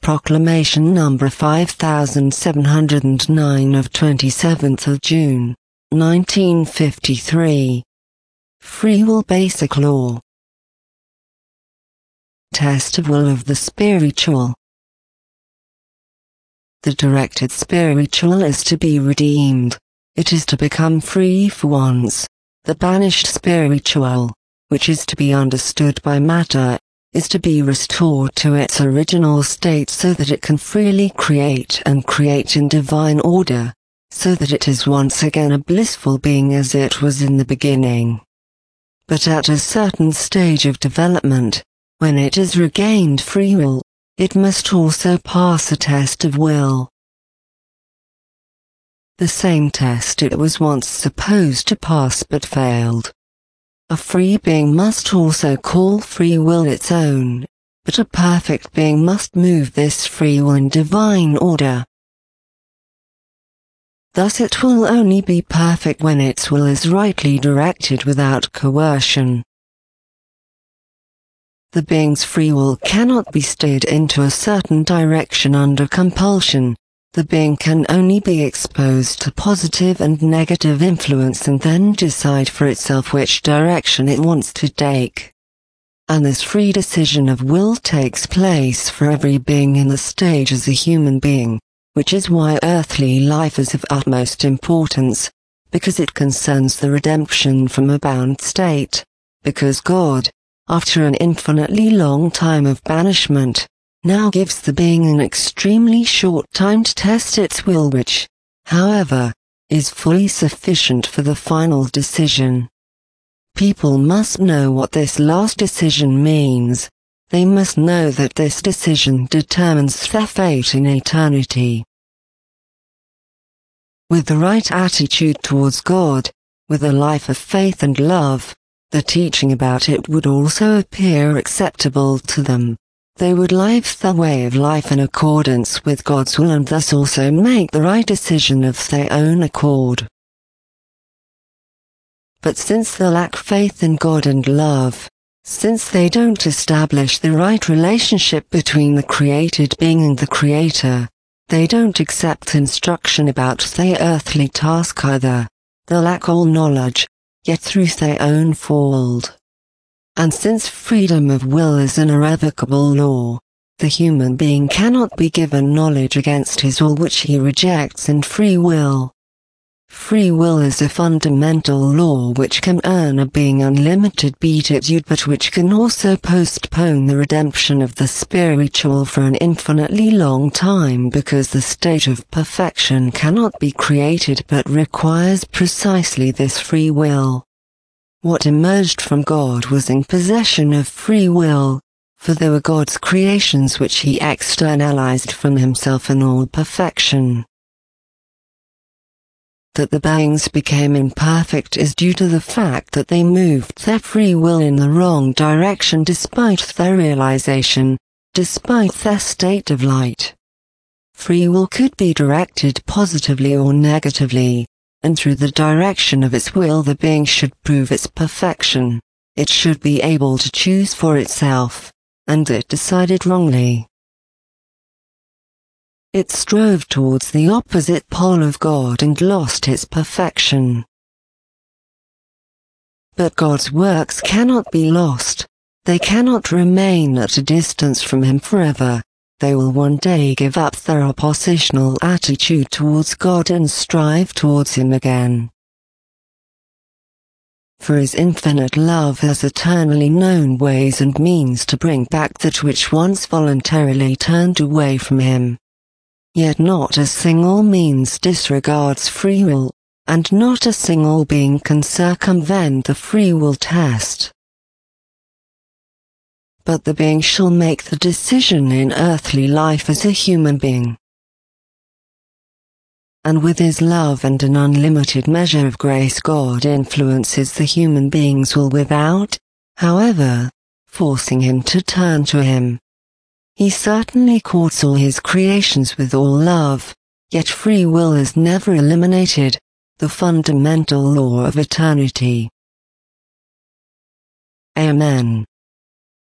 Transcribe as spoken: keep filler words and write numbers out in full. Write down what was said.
Proclamation number five thousand seven hundred nine of twenty-seventh of June, nineteen fifty-three. Free Will Basic Law. Test of will of the spiritual. The directed spiritual is to be redeemed. It is to become free for once. The banished spiritual, which is to be understood by matter, is to be restored to its original state so that it can freely create and create in divine order, so that it is once again a blissful being as it was in the beginning. But at a certain stage of development, when it has regained free will, it must also pass a test of will. The same test it was once supposed to pass but failed. A free being must also call free will its own, but a perfect being must move this free will in divine order. Thus it will only be perfect when its will is rightly directed without coercion. The being's free will cannot be steered into a certain direction under compulsion. The being can only be exposed to positive and negative influence and then decide for itself which direction it wants to take. And this free decision of will takes place for every being in the stage as a human being, which is why earthly life is of utmost importance, because it concerns the redemption from a bound state, because God, after an infinitely long time of banishment, now gives the being an extremely short time to test its will which, however, is fully sufficient for the final decision. People must know what this last decision means. They must know that this decision determines their fate in eternity. With the right attitude towards God, with a life of faith and love, the teaching about it would also appear acceptable to them. They would live their way of life in accordance with God's will and thus also make the right decision of their own accord. But since they lack faith in God and love, since they don't establish the right relationship between the created being and the Creator, they don't accept instruction about their earthly task either. They lack all knowledge, yet through their own fault. And since freedom of will is an irrevocable law, the human being cannot be given knowledge against his will which he rejects in free will. Free will is a fundamental law which can earn a being unlimited beatitude but which can also postpone the redemption of the spiritual for an infinitely long time because the state of perfection cannot be created but requires precisely this free will. What emerged from God was in possession of free will, for they were God's creations which he externalized from himself in all perfection. That the beings became imperfect is due to the fact that they moved their free will in the wrong direction despite their realization, despite their state of light. Free will could be directed positively or negatively, and through the direction of its will the being should prove its perfection. It should be able to choose for itself, and it decided wrongly. It strove towards the opposite pole of God and lost its perfection. But God's works cannot be lost. They cannot remain at a distance from him forever. They will one day give up their oppositional attitude towards God and strive towards him again. For his infinite love has eternally known ways and means to bring back that which once voluntarily turned away from him. Yet not a single means disregards free will, and not a single being can circumvent the free will test. But the being shall make the decision in earthly life as a human being. And with his love and an unlimited measure of grace God influences the human being's will without, however, forcing him to turn to him. He certainly courts all his creations with all love, yet free will is never eliminated, the fundamental law of eternity. Amen.